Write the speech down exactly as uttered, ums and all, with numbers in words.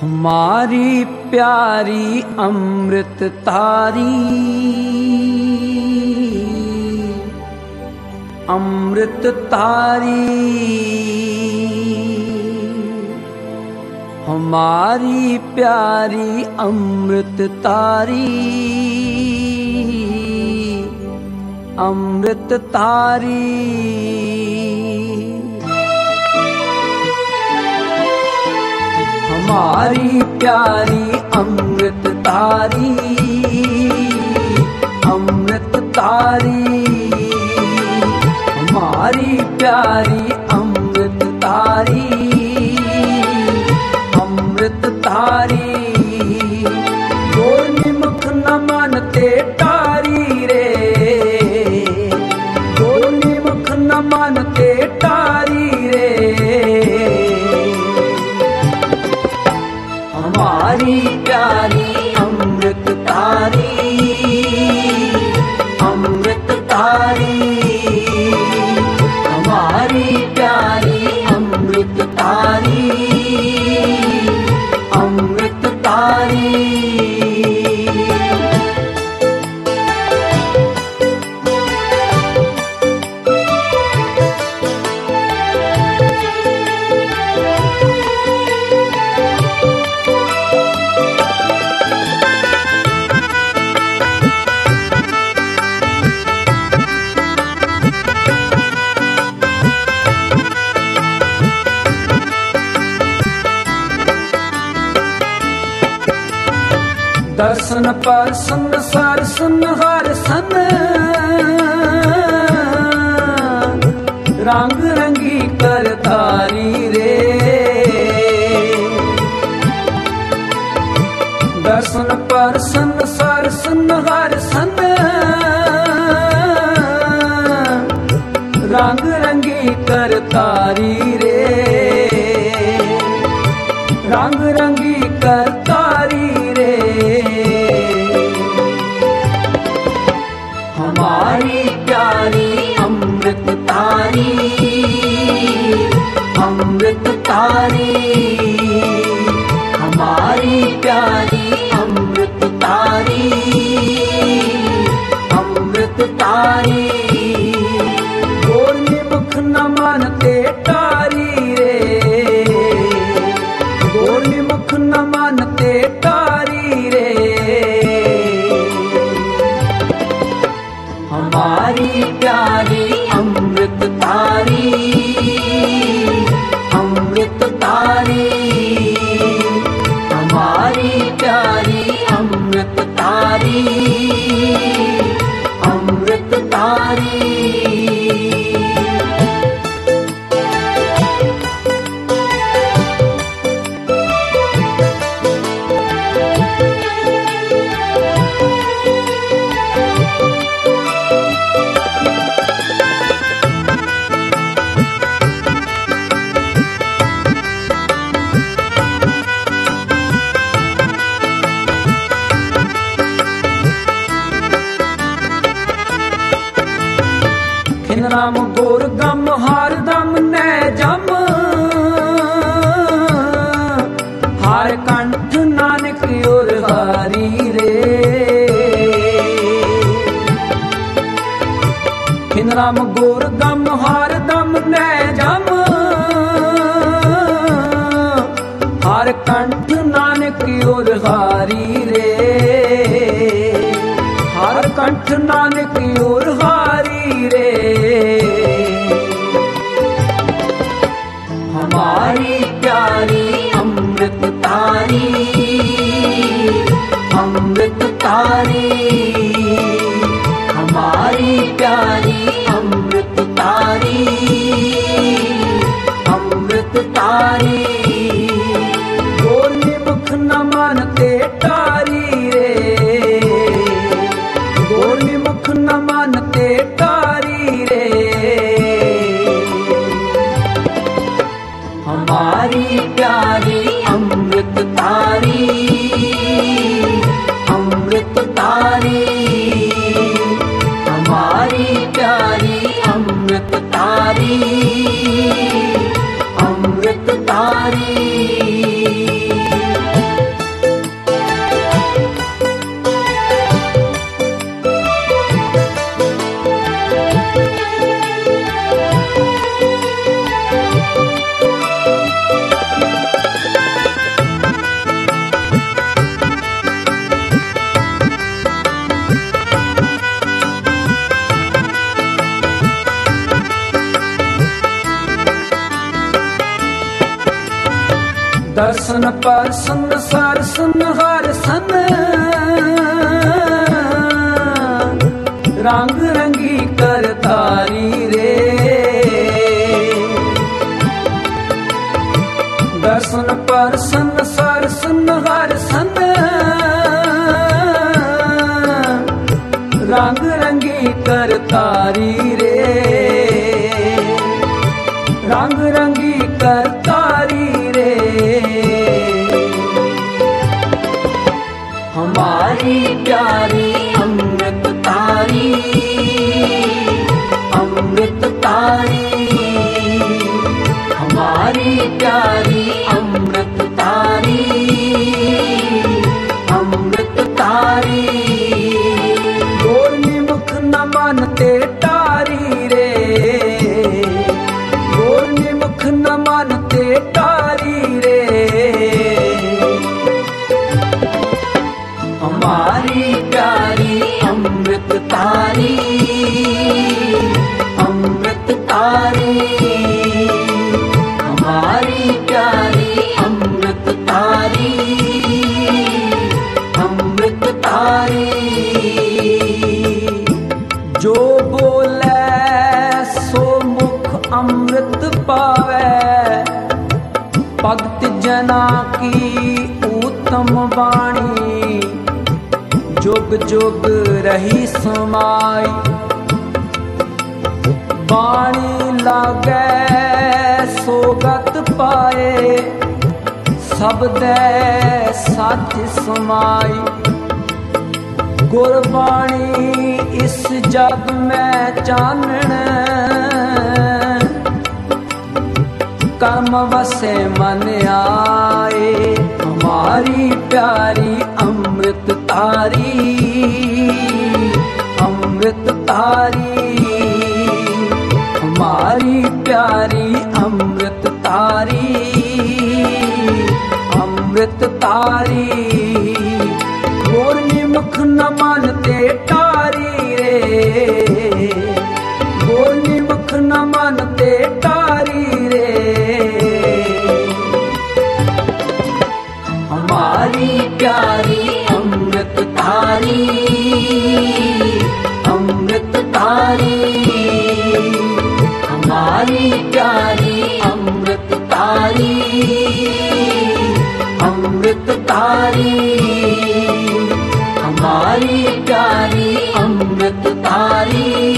हमारी प्यारी अमृत तारी, अमृत तारी, हमारी प्यारी अमृत तारी, अमृत तारी। हमारी प्यारी अमृत तारी, अमृत तारी, हमारी प्यारी अमृत तारी, अमृत तारी। गोरनी मुख न मानते तारी रे, गोरनी मुख न मानते तारी रे। हमारी प्यारी अमृत तारी, अमृत तारी, हमारी प्यारी अमृत तारी, अमृत तारी। दर्शन पर सन सार सन हार सन, रंग रंगी कर तारी रे। दर्शन पर सन सार सन हार सन, रंग रंगी कर तारी रे, रंग रंगी कर तारी रे। हमारी प्यारी अमृत तारी, अमृत तारी, हमारी प्यारी अमृत तारी, अमृत तारी। गोरनी मुख न मानते तारी रे, गोरनी मुख न मानते तारी रे। हमारी प्यारी अमृत तारी, अमृत तारी, हमारी प्यारी अमृत तारी, अमृत तारी। राम गोर गम हार दम नै जम, हार कंठ नानक और हारी रे। खिन राम गोर गम हार दम नै जम, हार कंठ नानक और हारी रे, हार कंठ नानक और हारी रे। हमारी प्यारी अमृत तारी, अमृत तारी, हमारी प्यारी अमृत तारी, अमृत तारी। गोरनी मुख न मानते तारी रे, गोरनी मुख न मानते तारी रे। हमारी प्यारी अमृत तारी, अमृत तारी, हमारी प्यारी अमृत तारी, अमृत तारी। दर्शन पर संसार संहार सन रंग रंगी कर तारी रे। दर्शन पर संसार संहार सन रंग रंगी कर तारी रे। रंग रंगी कर तारी रे। हमारी प्यारी अमृत तारी अमृत तारी। हमारी प्यारी अमृत तारी अमृत तारी। गोरनी मुख न मानते तारी रे। गोरनी मुख न मानते तारी रे। हमारी प्यारी अमृत तारी अमृत तारी। हमारी प्यारी अमृत तारी अमृत तारी। जो बोले सो मुख अमृत पावे। भक्त जना की उत्तम वाणी जुग जुग रही समाई। वाणी लागे सोगत पाए सबदे सच समाई। गुरबाणी इस जग में चानण कर्म वसे मन आए। हमारी प्यारी अमृत तारी अमृत तारी। हमारी प्यारी अमृत तारी अमृत तारी। गोरनी मुख न मानते तारी रे। गोरनी मुख न मानते तारी रे। हमारी प्यारी अमृत तारी अमृत तारी। हमारी प्यारी अमृत तारी अमृत तारी। हमारी प्यारी अमृत तारी